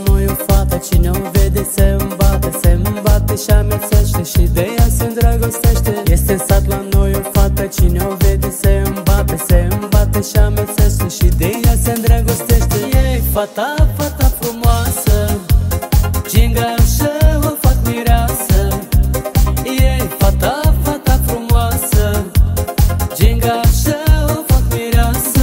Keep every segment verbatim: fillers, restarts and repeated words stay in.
noi o fată, cine o vede se îmbate, se îmbate și amețește și de ea se îndrăgostește. Este în sat la noi o fată, cine o vede se îmbate, se îmbate și amețește și de ea se îndrăgostește. Ei, fata, fata frumoasă, gingașă, o fac mireasă. Ei, fata, fata frumoasă, gingașă, o fac mireasă.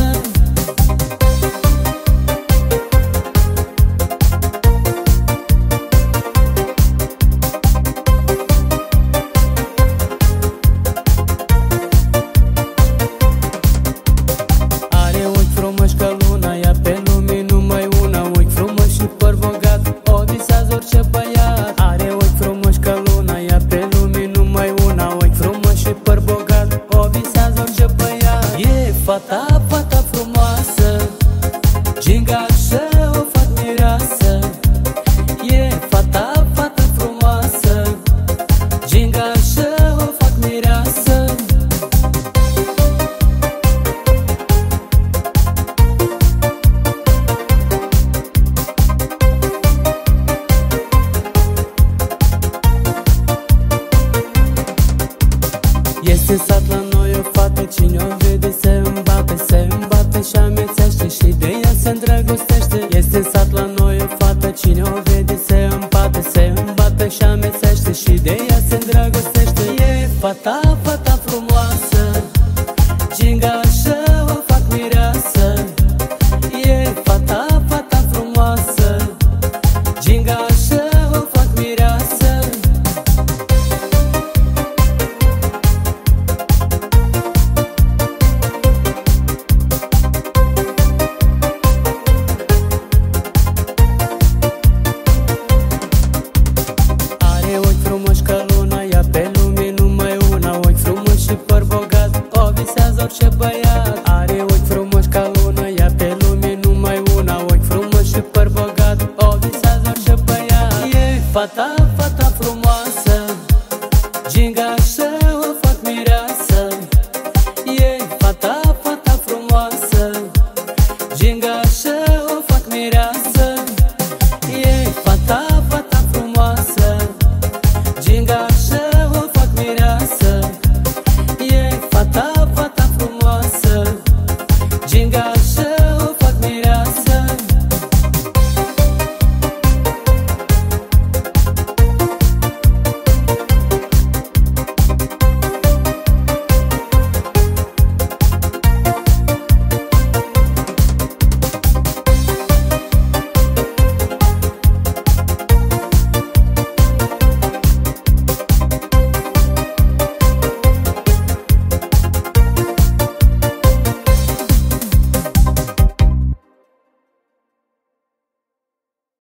Are ochi frumoși ca luna, ea pe lume numai una. Ochi frumoși și păr bogat, o visează orice băiat. Are ochi frumoși ca luna, ea pe lume numai una. Ochi frumoși și păr bogat, o visează orice băiat. E fata, fata frumoasă, gingașă, o fac mireasă. E fata, fata frumoasă, gingașă, o fac mireasă. Este în sat la noi o fată, cine o vede se îmbate, se îmbate și amețește și de ea se îndrăgostește. Este în sat la noi o fată, cine o vede se îmbate, se îmbate și amețește și de ea se îndrăgostește. E fata, fata frumoasă, gingașă, o fac mireasă. E fata, fata frumoasă, gingașă, o fac mireasă. Are ochi frumoși ca luna, ea pe lume numai una. Ochi frumoși și păr bogat, o visează orice băiat. Are ochi frumoși ca luna, ea pe lume numai una. Ochi frumoși și păr bogat, o visează orice băiat. E fata, fata frumoasă, gingașă, o fac mireasă. E fata, fata frumoasă, gingașă, o fac mireasă. E fata, fata frumoasă, gingașă, o fac mireasă. E fata, fata frumoasă, gingașă.